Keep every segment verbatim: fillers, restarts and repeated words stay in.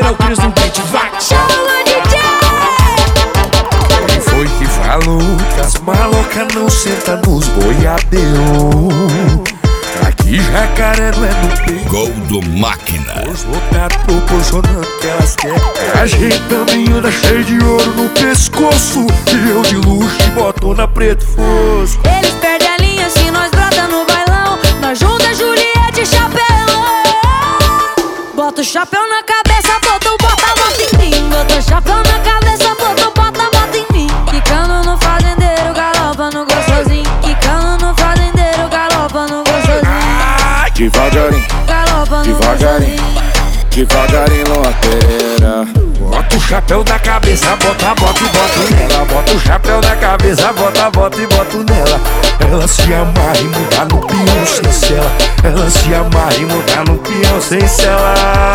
é o Cris no beat, vai! Chama D J! Quem foi que falou que as malocas não sentam nos boiadeiros? Aqui Jacaré não é no peito. Gol do Máquina. Os lotados proporcionando o que elas querem. A gente também anda cheio de ouro no pescoço. E eu de luxo e botona preto fosco. Eles perdem a linha se nós brota no bailão. Nós junta Juliette e chapelão. Bota o chapéu na cabeça, bota o bota, bota em mim. Bota o chapéu na cabeça, bota o bota, bota em mim. Quicando no fazendeiro, galopa no gostosinho. Quicando no fazendeiro, galopa no gostosinho. Devagarinho, Galopa no devagarinho, gostosinho. devagarinho, loteira. Bota o chapéu na cabeça, bota, bota e bota nela. Bota o chapéu na cabeça, bota, bota e bota nela. Ela se amarra e muda no peão sem cela. Ela se amarra e muda no peão sem cela.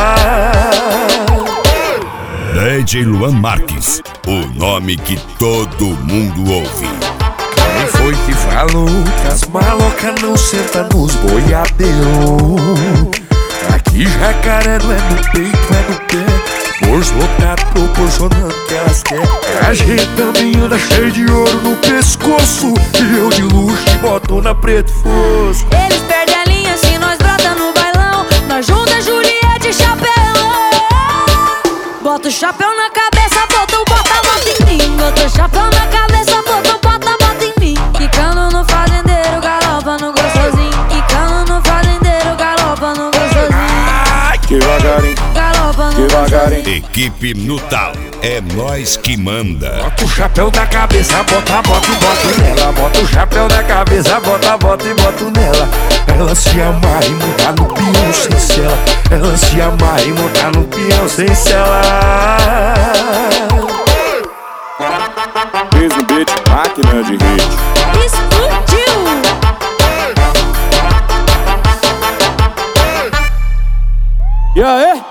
D J Luan Marques, o nome que todo mundo ouve. Quem foi que falou que as malocas não sentam nos boiadeiros? Aqui Jacaré não é no peito, é no pé. Força lotada proporcionando o que elas querem. A gente também anda cheio de ouro no pescoço. E eu de luxo e botona preto fosco. Eles perdem a linha se nós brota no bailão. Nós junta Juliette e chapelão. Bota o chapéu na cabeça, bota o bota, bota em mim. Bota o chapéu na cabeça, bota o bota, bota em mim. Quicando no fazendeiro, galopa no gostosinho. Quicando no fazendeiro, galopa no gostosinho. Devagarinho, Galopa no devagarinho. Equipe no talo, é nós que manda. Bota o chapéu na cabeça, bota, bota e bota nela. Bota o chapéu na cabeça, bota, bota e bota nela. Ela se amarra e muda no peão sem cela. Ela se amarra e muda no peão sem cela. Cris no beat, máquina de hit. Explodiu! E aí?